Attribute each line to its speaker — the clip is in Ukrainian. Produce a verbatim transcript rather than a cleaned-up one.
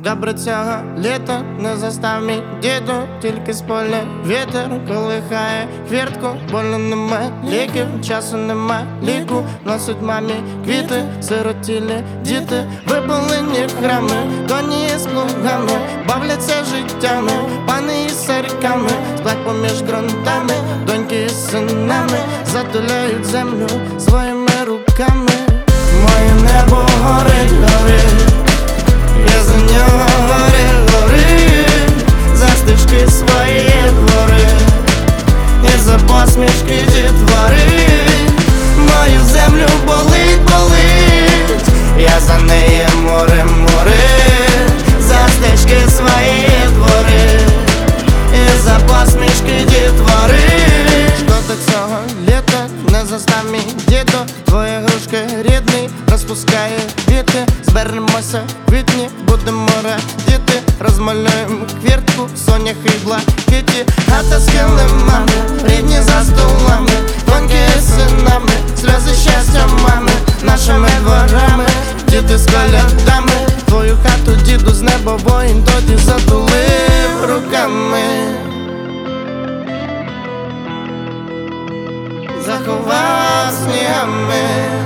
Speaker 1: Добре цього літа не застав мій діду, тільки з поля вітер колихає хвіртку. Болю нема ліків, часу нема ліку. Носить мамі квіти, сиротілі діти, випалені храми, коні з плугами, бавляться життями, пани із сарками, сплать поміж ґрунтами, доньки із синами затуляють землю своїми руками. Моє небо горить, горить, я за нього горить, горить, за стежки свої двори і за посмішки дітвори. Мою землю болить, болить, я за неї море, море, за стежки свої двори і за посмішки дітвори. Що до цього літа не застав мій діду, твої грушки рідний розпускає квіти. Зберемося в квітні, будемо радіти, розмалюємо квіртку, сонях і блакиті. Хата з килимами, рідні за столами, доньки з синами, сльози щастя мами, нашими дворами, діти з колядами. Твою хату, діду, з неба воїн тоді затулив руками, заховав снігами.